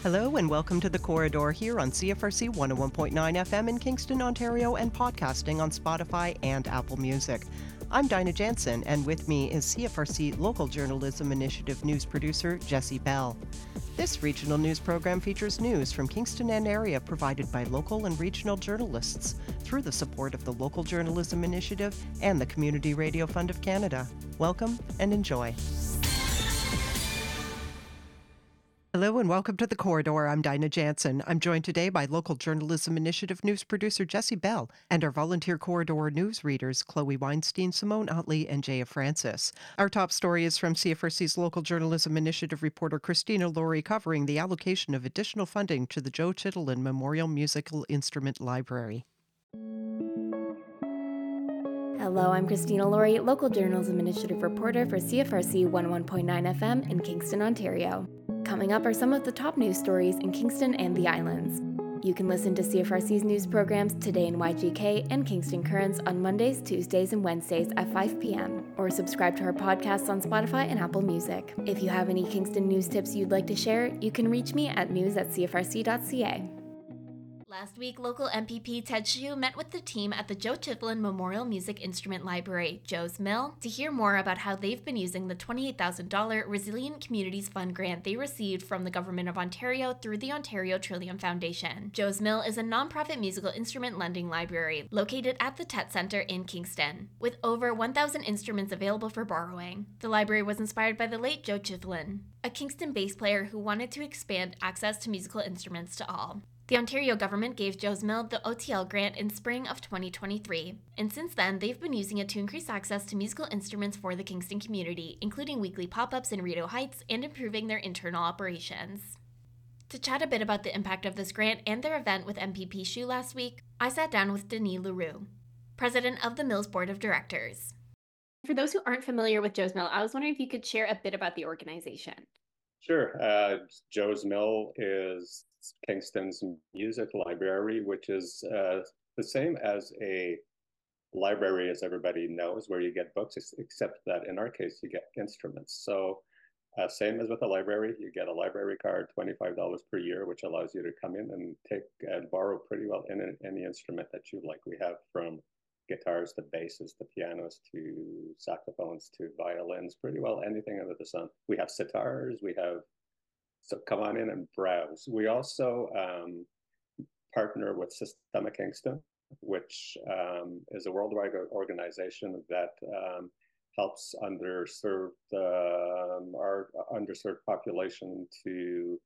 Hello and welcome to The Corridor here on CFRC 101.9 FM in Kingston, Ontario, and podcasting on Spotify and Apple Music. I'm Dinah Jansen, and with me is CFRC Local Journalism Initiative news producer Jessie Bell. This regional news program features news from Kingston and area provided by local and regional journalists through the support of the Local Journalism Initiative and the Community Radio Fund of Canada. Welcome and enjoy. Hello and welcome to The Corridor. I'm Dinah Jansen. I'm joined today by Local Journalism Initiative news producer Jessie Bell and our volunteer Corridor news readers Chloe Weinstein, Simone Utley, and Jaya Francis. Our top story is from CFRC's Local Journalism Initiative reporter Christina Laurie covering the allocation of additional funding to the Joe Chittenden Memorial Musical Instrument Library. Hello, I'm Christina Laurie, Local Journalism Initiative reporter for CFRC 101.9 FM in Kingston, Ontario. Coming up are some of the top news stories in Kingston and the Islands. You can listen to CFRC's news programs Today in YGK and Kingston Currents on Mondays, Tuesdays, and Wednesdays at 5 p.m. or subscribe to our podcasts on Spotify and Apple Music. If you have any Kingston news tips you'd like to share, you can reach me at news@cfrc.ca. Last week, local MPP Ted Hsu met with the team at the Joe Chittenden Memorial Music Instrument Library, Joe's Mill, to hear more about how they've been using the $28,000 Resilient Communities Fund grant they received from the Government of Ontario through the Ontario Trillium Foundation. Joe's Mill is a nonprofit musical instrument lending library located at the TET Centre in Kingston, with over 1,000 instruments available for borrowing. The library was inspired by the late Joe Chittenden, a Kingston bass player who wanted to expand access to musical instruments to all. The Ontario government gave Joe's Mill the OTL grant in spring of 2023, and since then, they've been using it to increase access to musical instruments for the Kingston community, including weekly pop-ups in Rideau Heights and improving their internal operations. To chat a bit about the impact of this grant and their event with MPP Hsu last week, I sat down with Denis Leroux, president of the Mill's Board of Directors. For those who aren't familiar with Joe's Mill, I was wondering if you could share a bit about the organization. Sure. Joe's Mill is Kingston's music library, which is the same as a library as everybody knows, where you get books, except that in our case, you get instruments. So same as with a library, you get a library card, $25 per year, which allows you to come in and take and borrow pretty well any instrument that you like. We have from guitars to basses to pianos to saxophones to violins, pretty well anything under the sun. We have sitars, so come on in and browse. We also partner with Systemic Kingston, which is a worldwide organization that helps our underserved population to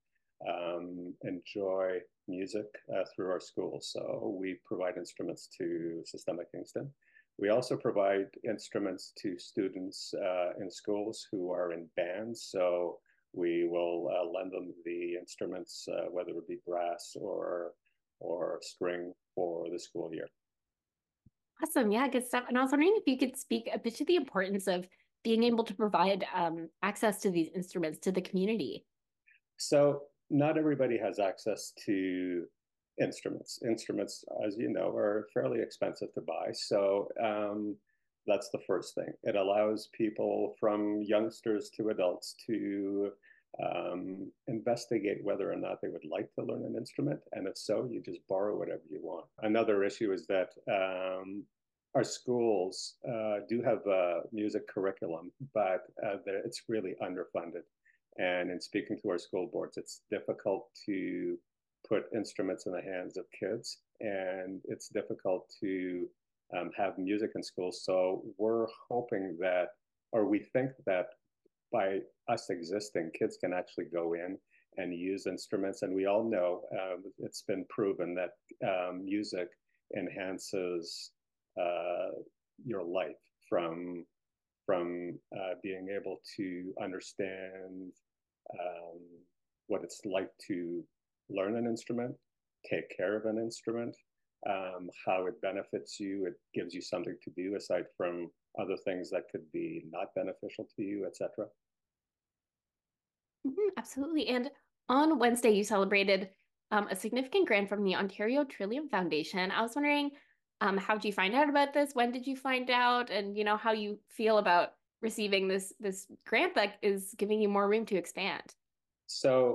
enjoy music through our schools. So we provide instruments to Systemic Kingston. We also provide instruments to students in schools who are in bands. So we will lend them the instruments, whether it be brass or string, for the school year. Awesome. Yeah, good stuff. And I was wondering if you could speak a bit to the importance of being able to provide access to these instruments to the community. So not everybody has access to instruments. Instruments, as you know, are fairly expensive to buy. So that's the first thing. It allows people, from youngsters to adults, to investigate whether or not they would like to learn an instrument. And if so, you just borrow whatever you want. Another issue is that our schools do have a music curriculum, but it's really underfunded. And in speaking to our school boards, it's difficult to put instruments in the hands of kids, and it's difficult to have music in schools. So we're hoping that, or we think that by us existing, kids can actually go in and use instruments. And we all know it's been proven that music enhances your life from being able to understand what it's like to learn an instrument, take care of an instrument, how it benefits you. It gives you something to do aside from other things that could be not beneficial to you, etc. Absolutely. And on Wednesday, you celebrated a significant grant from the Ontario Trillium Foundation. I was wondering, how did you find out about this? When did you find out? And, how you feel about receiving this grant that is giving you more room to expand? So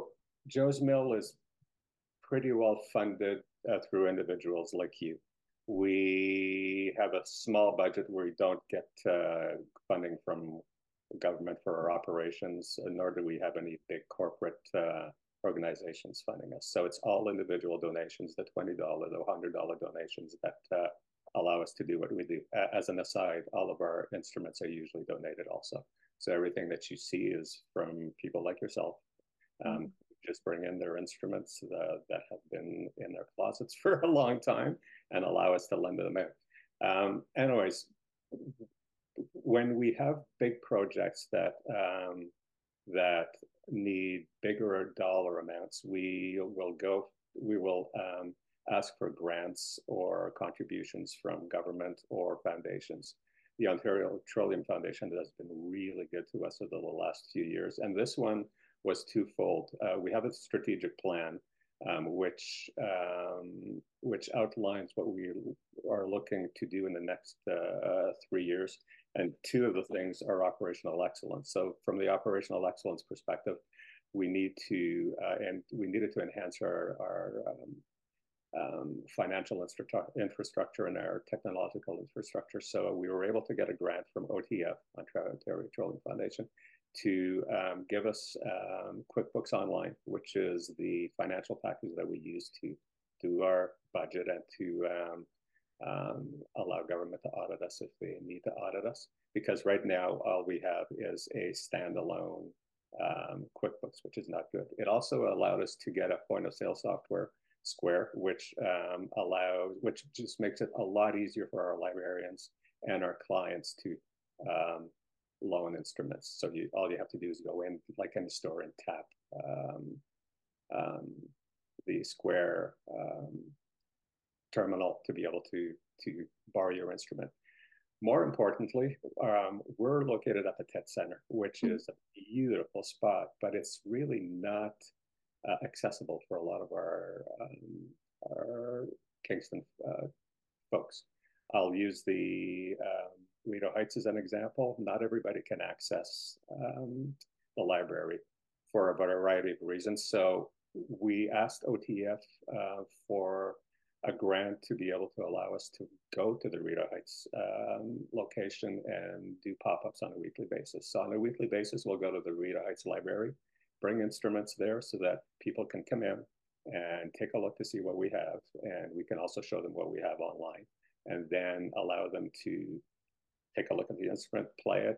Joe's Mill is pretty well funded through individuals like you. We have a small budget where we don't get funding from the government for our operations, nor do we have any big corporate organizations funding us. So it's all individual donations, the $20, the $100 donations that allow us to do what we do. As an aside, all of our instruments are usually donated also. So everything that you see is from people like yourself. Just bring in their instruments that have been in their closets for a long time and allow us to lend them out. Anyways, when we have big projects that need bigger dollar amounts, we will ask for grants or contributions from government or foundations. The Ontario Petroleum Foundation has been really good to us over the last few years, and this one was twofold. We have a strategic plan which outlines what we are looking to do in the next 3 years. And two of the things are operational excellence. So from the operational excellence perspective, we needed to enhance our financial infrastructure and our technological infrastructure. So we were able to get a grant from OTF, Ontario Petroleum Foundation, to give us QuickBooks Online, which is the financial package that we use to do our budget and to allow government to audit us if they need to audit us. Because right now, all we have is a standalone QuickBooks, which is not good. It also allowed us to get a point of sale software, Square, which just makes it a lot easier for our librarians and our clients to loan instruments. So all you have to do is go in, like any store, and tap the Square terminal to be able to borrow your instrument. More importantly, we're located at the TET Center, which is a beautiful spot, but it's really not accessible for a lot of our Kingston folks. I'll use the Rideau Heights as an example. Not everybody can access the library for a variety of reasons. So we asked OTF for a grant to be able to allow us to go to the Rideau Heights location and do pop-ups on a weekly basis. So on a weekly basis, we'll go to the Rideau Heights Library, bring instruments there so that people can come in and take a look to see what we have. And we can also show them what we have online, and then allow them to take a look at the instrument, play it,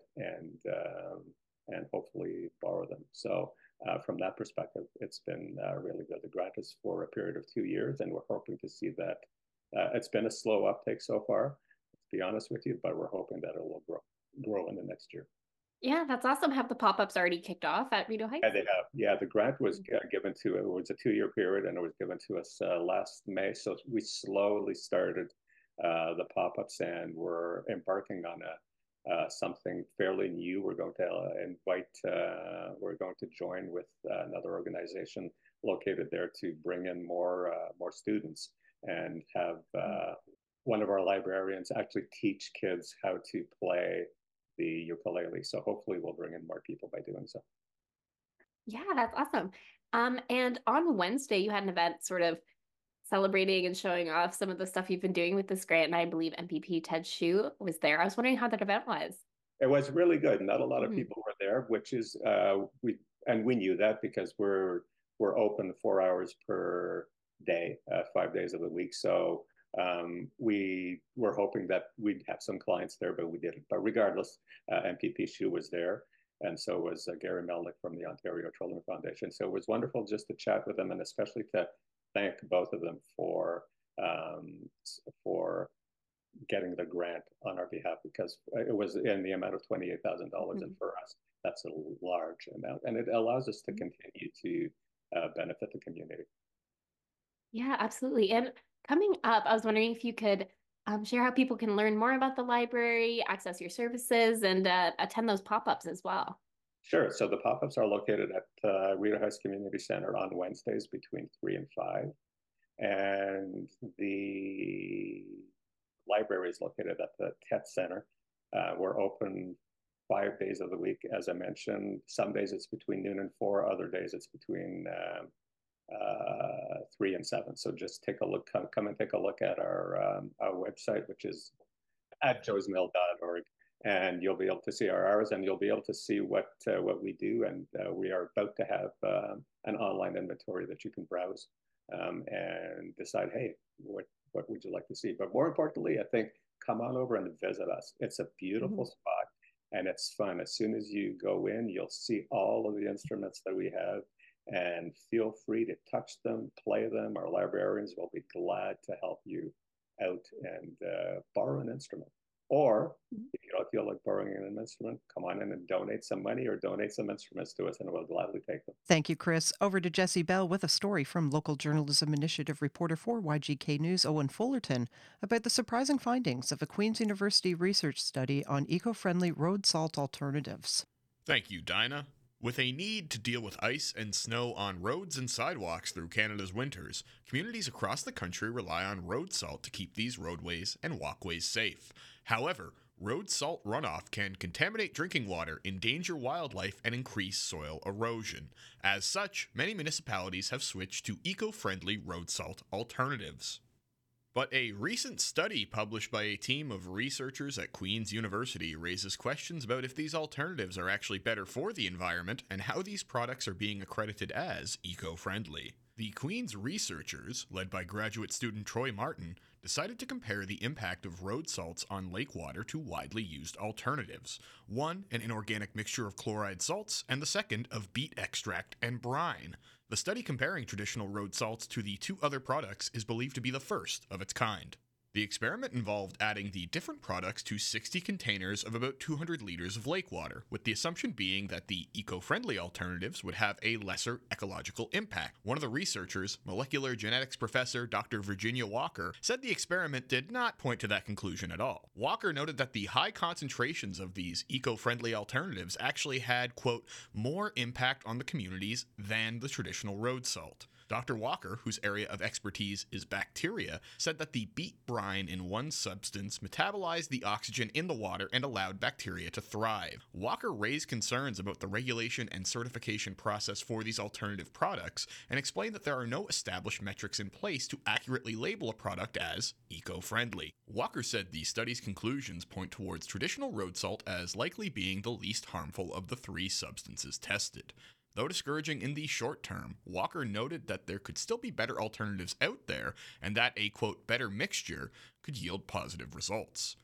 and hopefully borrow them. So from that perspective, it's been really good. The grant is for a period of 2 years, and we're hoping to see that. It's been a slow uptake so far, to be honest with you, but we're hoping that it will grow in the next year. Yeah, that's awesome. Have the pop-ups already kicked off at Rideau Heights? Yeah, they have. Yeah, the grant was given to, it was a 2-year period, and it was given to us last May. So we slowly started the pop-ups, and we're embarking on something fairly new. We're going to we're going to join with another organization located there to bring in more students, and have one of our librarians actually teach kids how to play the ukulele. So hopefully we'll bring in more people by doing so. Yeah, that's awesome. And on Wednesday, you had an event sort of celebrating and showing off some of the stuff you've been doing with this grant, and I believe MPP Ted Hsu was there. I was wondering how that event was. It was really good. Not a lot of people were there, which is we knew that because we're open 4 hours per day, 5 days of the week. So we were hoping that we'd have some clients there, but we didn't. But regardless, MPP Hsu was there, and so was Gary Melnick from the Ontario Petroleum Foundation. So it was wonderful just to chat with them, and especially to thank both of them for getting the grant on our behalf, because it was in the amount of $28,000, and for us, that's a large amount, and it allows us to continue to benefit the community. Yeah, absolutely. And coming up, I was wondering if you could share how people can learn more about the library, access your services, and attend those pop-ups as well. Sure. So the pop-ups are located at Rideau Heights Community Center on Wednesdays between 3 and 5. And the library is located at the TET Center. We're open 5 days of the week, as I mentioned. Some days it's between noon and 4, other days it's between 3 and 7. So just take a look, come and take a look at our website, which is at joesmill.org, and you'll be able to see our hours, and you'll be able to see what we do. And we are about to have an online inventory that you can browse and decide, hey, what would you like to see? But more importantly, I think come on over and visit us. It's a beautiful spot and it's fun. As soon as you go in, you'll see all of the instruments that we have, and feel free to touch them, play them. Our librarians will be glad to help you out and borrow an instrument. Or if you don't feel like borrowing an instrument, come on in and donate some money or donate some instruments to us, and we'll gladly take them. Thank you, Chris. Over to Jesse Bell with a story from Local Journalism Initiative reporter for YGK News, Owen Fullerton, about the surprising findings of a Queen's University research study on eco-friendly road salt alternatives. Thank you, Dinah. With a need to deal with ice and snow on roads and sidewalks through Canada's winters, communities across the country rely on road salt to keep these roadways and walkways safe. However, road salt runoff can contaminate drinking water, endanger wildlife, and increase soil erosion. As such, many municipalities have switched to eco-friendly road salt alternatives. But a recent study published by a team of researchers at Queen's University raises questions about if these alternatives are actually better for the environment and how these products are being accredited as eco-friendly. The Queen's researchers, led by graduate student Troy Martin, decided to compare the impact of road salts on lake water to widely used alternatives. One, an inorganic mixture of chloride salts, and the second of beet extract and brine. The study comparing traditional road salts to the two other products is believed to be the first of its kind. The experiment involved adding the different products to 60 containers of about 200 liters of lake water, with the assumption being that the eco-friendly alternatives would have a lesser ecological impact. One of the researchers, molecular genetics professor Dr. Virginia Walker, said the experiment did not point to that conclusion at all. Walker noted that the high concentrations of these eco-friendly alternatives actually had, quote, more impact on the communities than the traditional road salt. Dr. Walker, whose area of expertise is bacteria, said that the beet brine in one substance metabolized the oxygen in the water and allowed bacteria to thrive. Walker raised concerns about the regulation and certification process for these alternative products and explained that there are no established metrics in place to accurately label a product as eco-friendly. Walker said the study's conclusions point towards traditional road salt as likely being the least harmful of the three substances tested. Though discouraging in the short term, Walker noted that there could still be better alternatives out there and that a, quote, better mixture could yield positive results.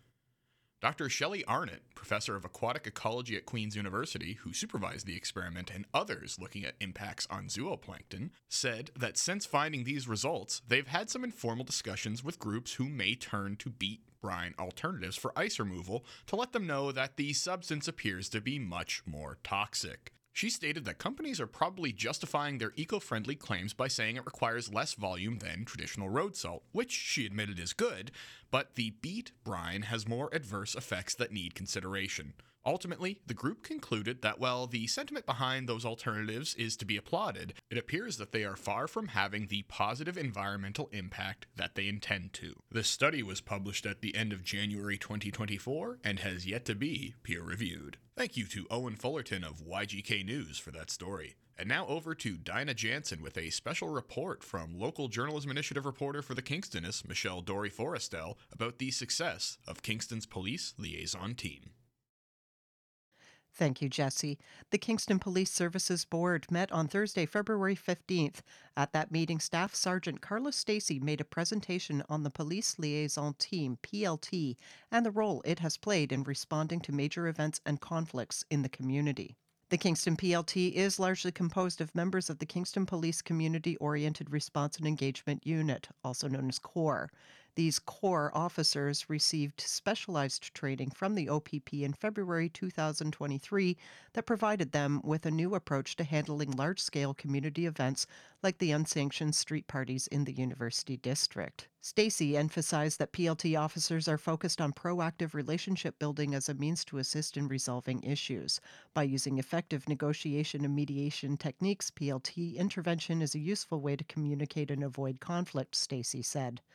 Dr. Shelley Arnott, professor of aquatic ecology at Queen's University, who supervised the experiment and others looking at impacts on zooplankton, said that since finding these results, they've had some informal discussions with groups who may turn to beet brine alternatives for ice removal to let them know that the substance appears to be much more toxic. She stated that companies are probably justifying their eco-friendly claims by saying it requires less volume than traditional road salt, which she admitted is good, but the beet brine has more adverse effects that need consideration. Ultimately, the group concluded that while the sentiment behind those alternatives is to be applauded, it appears that they are far from having the positive environmental impact that they intend to. The study was published at the end of January 2024 and has yet to be peer-reviewed. Thank you to Owen Fullerton of YGK News for that story. And now over to Dinah Jansen with a special report from Local Journalism Initiative reporter for the Kingstonist, Michelle Dory-Forrestel, about the success of Kingston's police liaison team. Thank you, Jesse. The Kingston Police Services Board met on Thursday, February 15th. At that meeting, Staff Sergeant Carlos Stacey made a presentation on the Police Liaison Team, PLT, and the role it has played in responding to major events and conflicts in the community. The Kingston PLT is largely composed of members of the Kingston Police Community Oriented Response and Engagement Unit, also known as CORE. These CORE officers received specialized training from the OPP in February 2023 that provided them with a new approach to handling large-scale community events like the unsanctioned street parties in the University District. Stacey emphasized that PLT officers are focused on proactive relationship building as a means to assist in resolving issues. By using effective negotiation and mediation techniques, PLT intervention is a useful way to communicate and avoid conflict, Stacey said.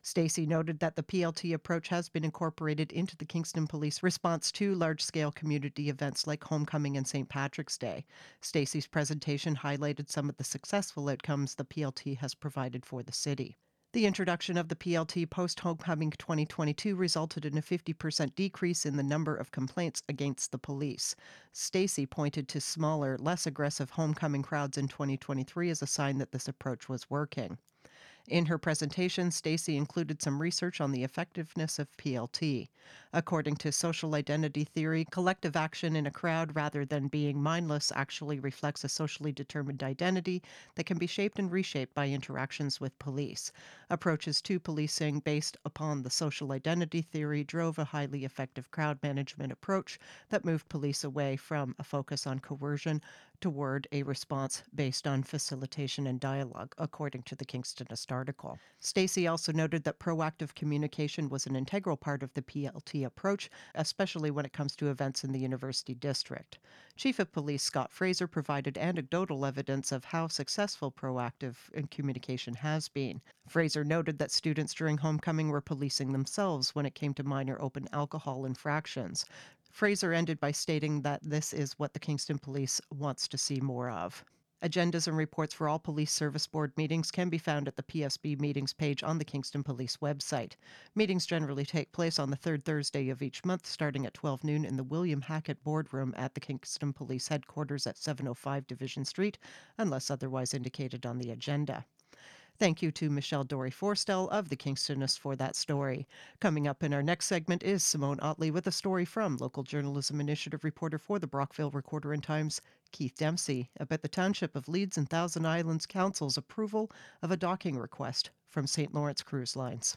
Stacy noted that the PLT approach has been incorporated into the Kingston Police response to large-scale community events like Homecoming and St. Patrick's Day. Stacy's presentation highlighted some of the successful outcomes the PLT has provided for the city. The introduction of the PLT post-Homecoming 2022 resulted in a 50% decrease in the number of complaints against the police. Stacy pointed to smaller, less aggressive homecoming crowds in 2023 as a sign that this approach was working. In her presentation, Stacy included some research on the effectiveness of PLT. According to social identity theory, collective action in a crowd rather than being mindless actually reflects a socially determined identity that can be shaped and reshaped by interactions with police. Approaches to policing based upon the social identity theory drove a highly effective crowd management approach that moved police away from a focus on coercion toward a response based on facilitation and dialogue, according to the Kingstonist article. Stacy also noted that proactive communication was an integral part of the PLT approach, especially when it comes to events in the University District. Chief of Police Scott Fraser provided anecdotal evidence of how successful proactive communication has been. Fraser noted that students during homecoming were policing themselves when it came to minor open alcohol infractions. Fraser ended by stating that this is what the Kingston Police wants to see more of. Agendas and reports for all Police Service Board meetings can be found at the PSB meetings page on the Kingston Police website. Meetings generally take place on the third Thursday of each month, starting at 12 noon in the William Hackett Boardroom at the Kingston Police Headquarters at 705 Division Street, unless otherwise indicated on the agenda. Thank you to Michelle Dory-Forstell of the Kingstonist for that story. Coming up in our next segment is Simone Otley with a story from Local Journalism Initiative reporter for the Brockville Recorder and Times, Keith Dempsey, about the Township of Leeds and Thousand Islands Council's approval of a docking request from St. Lawrence Cruise Lines.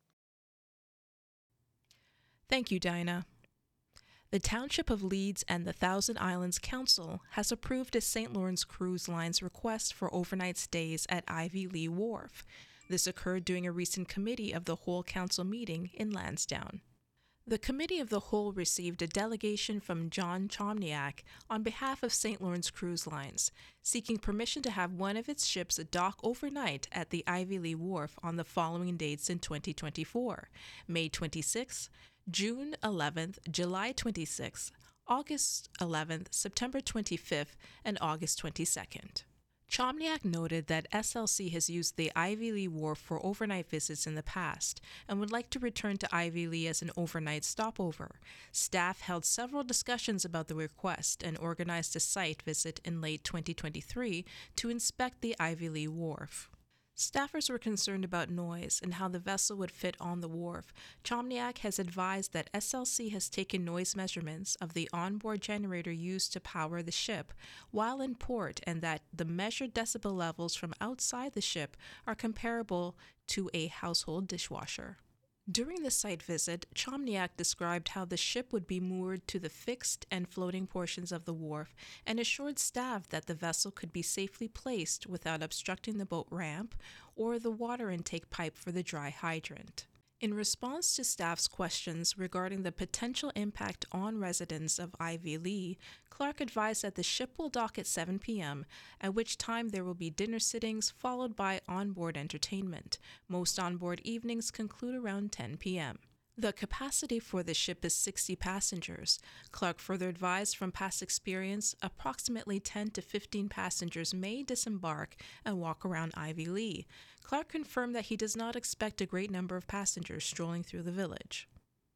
Thank you, Dinah. The Township of Leeds and the Thousand Islands Council has approved a St. Lawrence Cruise Line's request for overnight stays at Ivy Lee Wharf. This occurred during a recent Committee of the Whole Council meeting in Lansdowne. The Committee of the Whole received a delegation from John Chomniak on behalf of St. Lawrence Cruise Lines, seeking permission to have one of its ships dock overnight at the Ivy Lee Wharf on the following dates in 2024: May 26th, June 11th, July 26th, August 11th, September 25th, and August 22nd. Chomniak noted that SLC has used the Ivy Lee Wharf for overnight visits in the past and would like to return to Ivy Lee as an overnight stopover. Staff held several discussions about the request and organized a site visit in late 2023 to inspect the Ivy Lee Wharf. Staffers were concerned about noise and how the vessel would fit on the wharf. Chomniak has advised that SLC has taken noise measurements of the onboard generator used to power the ship while in port, and that the measured decibel levels from outside the ship are comparable to a household dishwasher. During the site visit, Chomniak described how the ship would be moored to the fixed and floating portions of the wharf and assured staff that the vessel could be safely placed without obstructing the boat ramp or the water intake pipe for the dry hydrant. In response to staff's questions regarding the potential impact on residents of Ivy Lee, Clark advised that the ship will dock at 7 p.m., at which time there will be dinner sittings followed by onboard entertainment. Most onboard evenings conclude around 10 p.m. The capacity for the ship is 60 passengers. Clark further advised from past experience, approximately 10 to 15 passengers may disembark and walk around Ivy Lee. Clark confirmed that he does not expect a great number of passengers strolling through the village.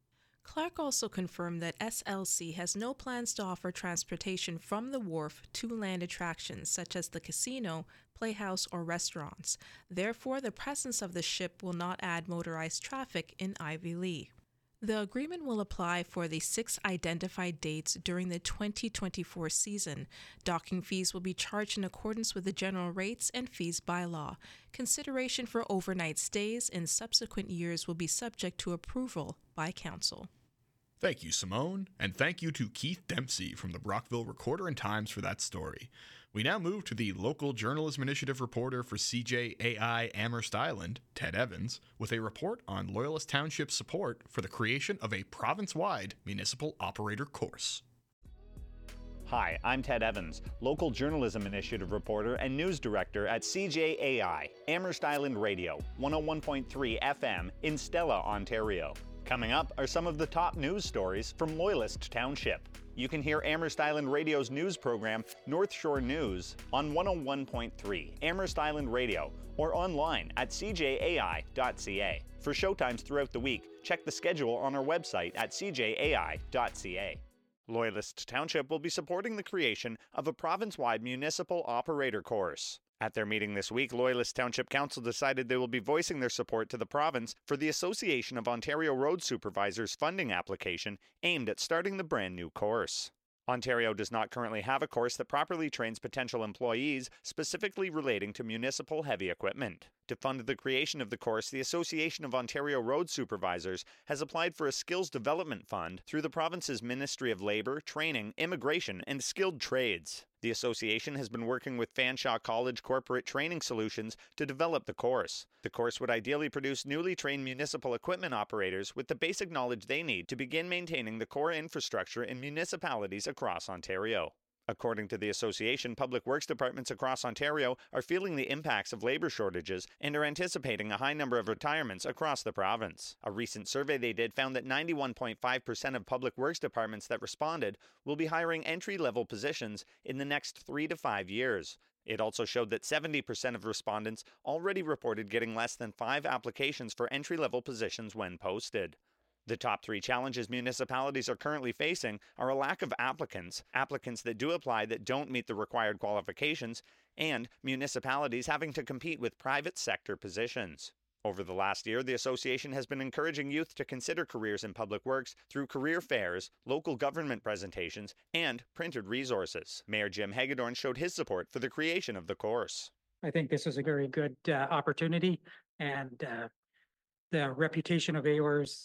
Clark also confirmed that SLC has no plans to offer transportation from the wharf to land attractions such as the casino, playhouse, or restaurants. Therefore, the presence of the ship will not add motorized traffic in Ivy Lee. The agreement will apply for the 6 identified dates during the 2024 season. Docking fees will be charged in accordance with the general rates and fees bylaw. Consideration for overnight stays in subsequent years will be subject to approval by council. Thank you, Simone, and thank you to Keith Dempsey from the Brockville Recorder and Times for that story. We now move to the Local Journalism Initiative reporter for CJAI Amherst Island, Ted Evans, with a report on Loyalist Township's support for the creation of a province-wide municipal operator course. Hi, I'm Ted Evans, Local Journalism Initiative reporter and news director at CJAI, Amherst Island Radio, 101.3 FM in Stella, Ontario. Coming up are some of the top news stories from Loyalist Township. You can hear Amherst Island Radio's news program, North Shore News, on 101.3 Amherst Island Radio or online at cjai.ca. For showtimes throughout the week, check the schedule on our website at cjai.ca. Loyalist Township will be supporting the creation of a province-wide municipal operator course. At their meeting this week, Loyalist Township Council decided they will be voicing their support to the province for the Association of Ontario Road Supervisors funding application aimed at starting the brand new course. Ontario does not currently have a course that properly trains potential employees specifically relating to municipal heavy equipment. To fund the creation of the course, the Association of Ontario Road Supervisors has applied for a skills development fund through the province's Ministry of Labour, Training, Immigration, and Skilled Trades. The association has been working with Fanshawe College Corporate Training Solutions to develop the course. The course would ideally produce newly trained municipal equipment operators with the basic knowledge they need to begin maintaining the core infrastructure in municipalities across Ontario. According to the association, public works departments across Ontario are feeling the impacts of labour shortages and are anticipating a high number of retirements across the province. A recent survey they did found that 91.5% of public works departments that responded will be hiring entry-level positions in the next 3 to 5 years. It also showed that 70% of respondents already reported getting less than 5 applications for entry-level positions when posted. The top 3 challenges municipalities are currently facing are a lack of applicants that do apply that don't meet the required qualifications, and municipalities having to compete with private sector positions. Over the last year, the association has been encouraging youth to consider careers in public works through career fairs, local government presentations, and printed resources. Mayor Jim Hagedorn showed his support for the creation of the course. I think this is a very good opportunity, and the reputation of AORS,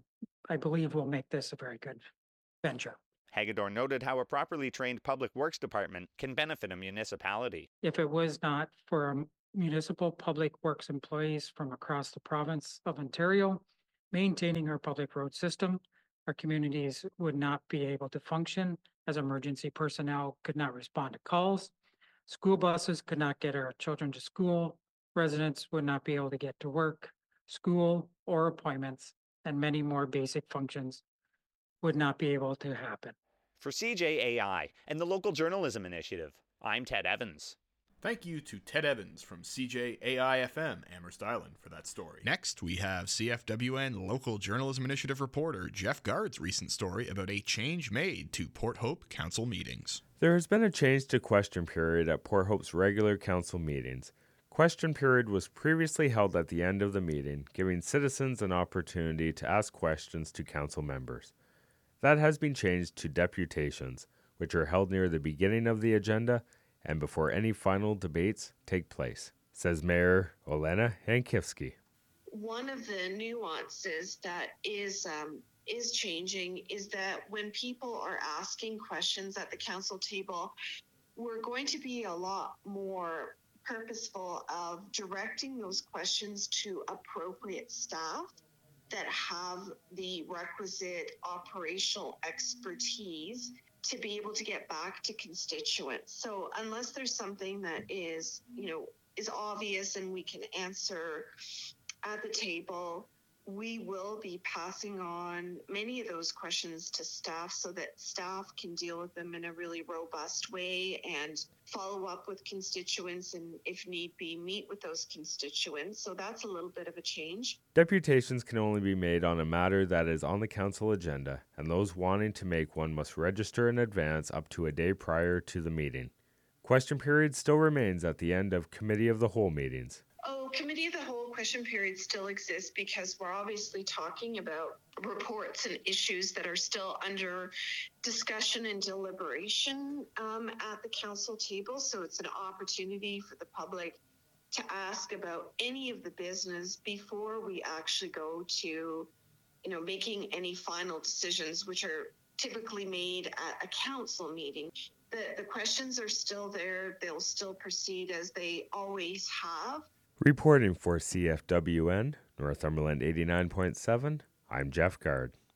I believe, will make this a very good venture. Hagedorn noted how a properly trained public works department can benefit a municipality. If it was not for municipal public works employees from across the province of Ontario maintaining our public road system, our communities would not be able to function, as emergency personnel could not respond to calls, school buses could not get our children to school, residents would not be able to get to work, school, or appointments, and many more basic functions would not be able to happen. For CJAI and the Local Journalism Initiative, I'm Ted Evans. Thank you to Ted Evans from CJAI-FM, Amherst Island, for that story. Next, we have CFWN Local Journalism Initiative reporter Jeff Gard's recent story about a change made to Port Hope Council meetings. There has been a change to question period at Port Hope's regular council meetings. Question period was previously held at the end of the meeting, giving citizens an opportunity to ask questions to council members. That has been changed to deputations, which are held near the beginning of the agenda and before any final debates take place, says Mayor Olena Hankivsky. One of the nuances that is changing is that when people are asking questions at the council table, we're going to be a lot more purposeful of directing those questions to appropriate staff that have the requisite operational expertise to be able to get back to constituents. So unless there's something that is obvious and we can answer at the table, we will be passing on many of those questions to staff so that staff can deal with them in a really robust way and follow up with constituents and, if need be, meet with those constituents. So that's a little bit of a change. Deputations can only be made on a matter that is on the council agenda, and those wanting to make one must register in advance up to a day prior to the meeting. Question period still remains at the end of Committee of the Whole meetings. Committee of the Whole question period still exists because we're obviously talking about reports and issues that are still under discussion and deliberation at the council table. So it's an opportunity for the public to ask about any of the business before we actually go to, making any final decisions, which are typically made at a council meeting. The questions are still there. They'll still proceed as they always have. Reporting for CFWN, Northumberland 89.7, I'm Jeff Gard.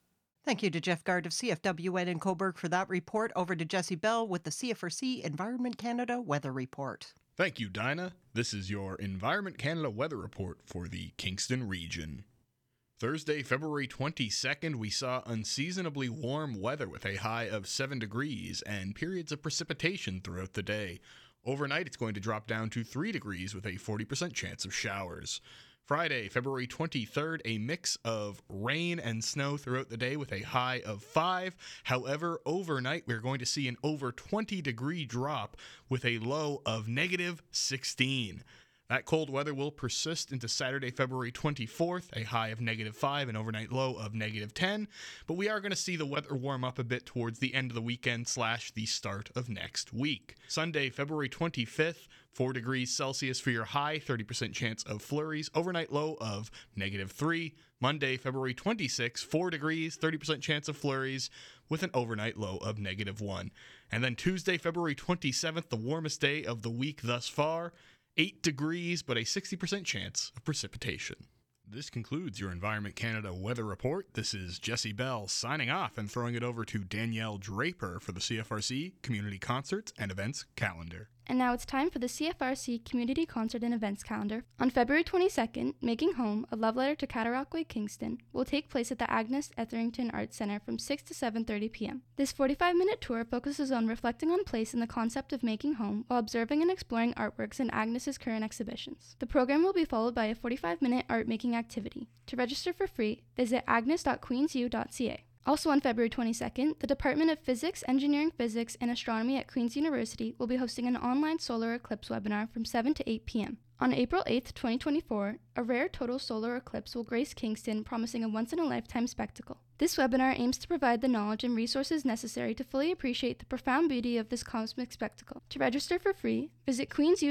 Thank you to Jeff Gard of CFWN in Cobourg for that report. Over to Jesse Bell with the CFRC Environment Canada Weather Report. Thank you, Dinah. This is your Environment Canada weather report for the Kingston region. Thursday, February 22nd, we saw unseasonably warm weather with a high of 7 degrees and periods of precipitation throughout the day. Overnight, it's going to drop down to 3 degrees with a 40% chance of showers. Friday, February 23rd, a mix of rain and snow throughout the day with a high of 5. However, overnight, we're going to see an over 20-degree drop with a low of negative 16. That cold weather will persist into Saturday, February 24th, a high of negative 5 and overnight low of negative 10. But we are going to see the weather warm up a bit towards the end of the weekend / the start of next week. Sunday, February 25th, 4 degrees Celsius for your high, 30% chance of flurries, overnight low of negative 3. Monday, February 26th, 4 degrees, 30% chance of flurries with an overnight low of negative 1. And then Tuesday, February 27th, the warmest day of the week thus far, 8 degrees, but a 60% chance of precipitation. This concludes your Environment Canada weather report. This is Jesse Bell signing off and throwing it over to Danielle Draper for the CFRC Community Concerts and Events Calendar. And now it's time for the CFRC Community Concert and Events Calendar. On February 22nd, Making Home, A Love Letter to Cataraqui Kingston, will take place at the Agnes Etherington Arts Centre from 6 to 7:30 p.m. This 45-minute tour focuses on reflecting on place and the concept of making home while observing and exploring artworks in Agnes's current exhibitions. The program will be followed by a 45-minute art-making activity. To register for free, visit agnes.queensu.ca. Also on February 22nd, the Department of Physics, Engineering Physics, and Astronomy at Queen's University will be hosting an online solar eclipse webinar from 7 to 8 p.m. On April 8th, 2024, a rare total solar eclipse will grace Kingston, promising a once-in-a-lifetime spectacle. This webinar aims to provide the knowledge and resources necessary to fully appreciate the profound beauty of this cosmic spectacle. To register for free, visit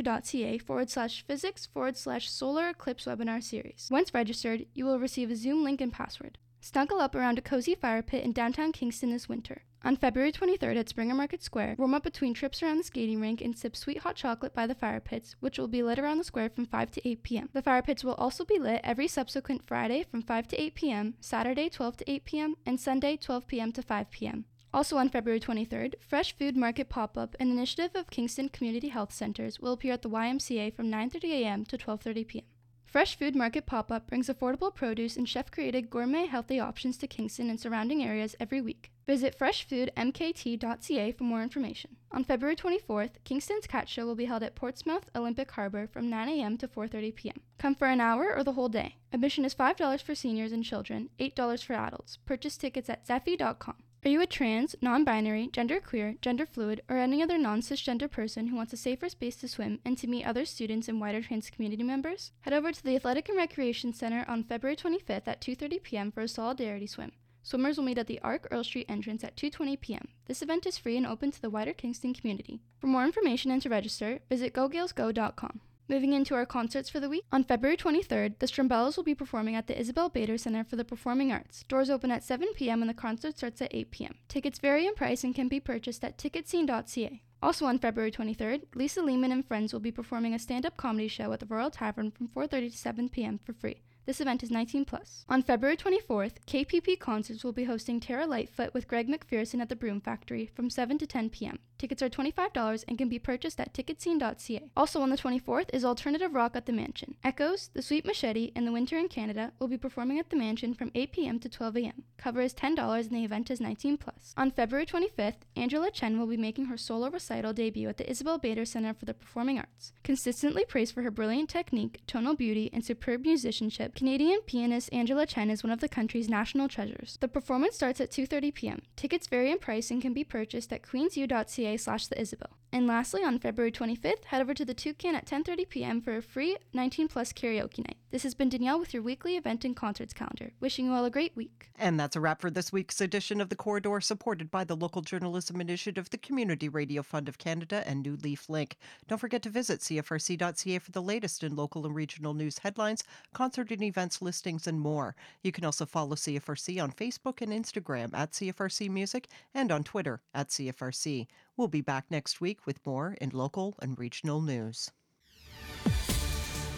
queensu.ca/physics/solar eclipse webinar series. Once registered, you will receive a Zoom link and password. Snuggle up around a cozy fire pit in downtown Kingston this winter. On February 23rd at Springer Market Square, warm up between trips around the skating rink and sip sweet hot chocolate by the fire pits, which will be lit around the square from 5 to 8 p.m. The fire pits will also be lit every subsequent Friday from 5 to 8 p.m., Saturday 12 to 8 p.m., and Sunday 12 p.m. to 5 p.m. Also on February 23rd, Fresh Food Market Pop-Up, an initiative of Kingston Community Health Centers, will appear at the YMCA from 9:30 a.m. to 12:30 p.m. Fresh Food Market Pop-Up brings affordable produce and chef-created gourmet healthy options to Kingston and surrounding areas every week. Visit freshfoodmkt.ca for more information. On February 24th, Kingston's Cat Show will be held at Portsmouth Olympic Harbour from 9 a.m. to 4:30 p.m. Come for an hour or the whole day. Admission is $5 for seniors and children, $8 for adults. Purchase tickets at zeffy.com. Are you a trans, non-binary, genderqueer, gender fluid, or any other non-cisgender person who wants a safer space to swim and to meet other students and wider trans community members? Head over to the Athletic and Recreation Center on February 25th at 2:30 p.m. for a solidarity swim. Swimmers will meet at the Arc Earl Street entrance at 2:20 p.m. This event is free and open to the wider Kingston community. For more information and to register, visit gogalesgo.com. Moving into our concerts for the week, on February 23rd, the Strumbellas will be performing at the Isabel Bader Center for the Performing Arts. Doors open at 7 p.m. and the concert starts at 8 p.m. Tickets vary in price and can be purchased at ticketscene.ca. Also on February 23rd, Lisa Lehman and friends will be performing a stand-up comedy show at the Royal Tavern from 4:30 to 7 p.m. for free. This event is 18+. On February 24th, KPP Concerts will be hosting Tara Lightfoot with Greg McPherson at the Broom Factory from 7 to 10 p.m. Tickets are $25 and can be purchased at ticketscene.ca. Also on the 24th is Alternative Rock at the Mansion. Echoes, The Sweet Machete, and The Winter in Canada will be performing at the Mansion from 8 p.m. to 12 a.m. Cover is $10 and the event is 19+. On February 25th, Angela Chen will be making her solo recital debut at the Isabel Bader Center for the Performing Arts. Consistently praised for her brilliant technique, tonal beauty, and superb musicianship, Canadian pianist Angela Chen is one of the country's national treasures. The performance starts at 2:30 p.m. Tickets vary in price and can be purchased at queensu.ca/the Isabel. And lastly, on February 25th, head over to the Toucan at 10:30 p.m. for a free 19+ karaoke night. This has been Danielle with your weekly event and concerts calendar. Wishing you all a great week. And that's a wrap for this week's edition of The Corridor, supported by the Local Journalism Initiative, the Community Radio Fund of Canada, and New Leaf Link. Don't forget to visit CFRC.ca for the latest in local and regional news headlines, concert and events listings, and more. You can also follow CFRC on Facebook and Instagram at CFRC Music and on Twitter at CFRC. We'll be back next week with more in local and regional news.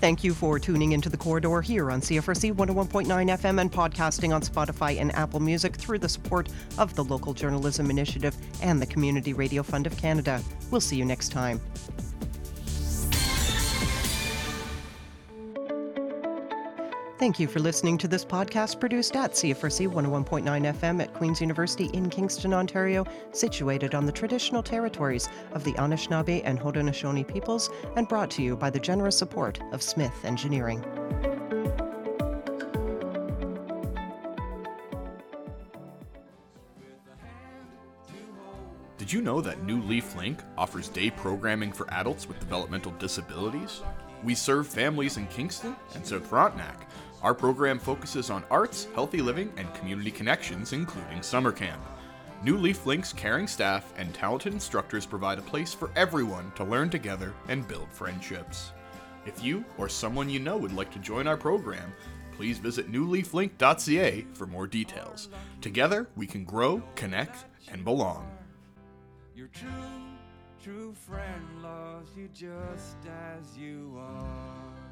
Thank you for tuning into The Corridor here on CFRC 101.9 FM and podcasting on Spotify and Apple Music through the support of the Local Journalism Initiative and the Community Radio Fund of Canada. We'll see you next time. Thank you for listening to this podcast produced at CFRC 101.9 FM at Queen's University in Kingston, Ontario, situated on the traditional territories of the Anishinaabe and Haudenosaunee peoples, and brought to you by the generous support of Smith Engineering. Did you know that New Leaf Link offers day programming for adults with developmental disabilities? We serve families in Kingston and South Frontenac. Our program focuses on arts, healthy living, and community connections, including summer camp. New Leaf Link's caring staff and talented instructors provide a place for everyone to learn together and build friendships. If you or someone you know would like to join our program, please visit newleaflink.ca for more details. Together, we can grow, connect, and belong. Your true friend loves you just as you are.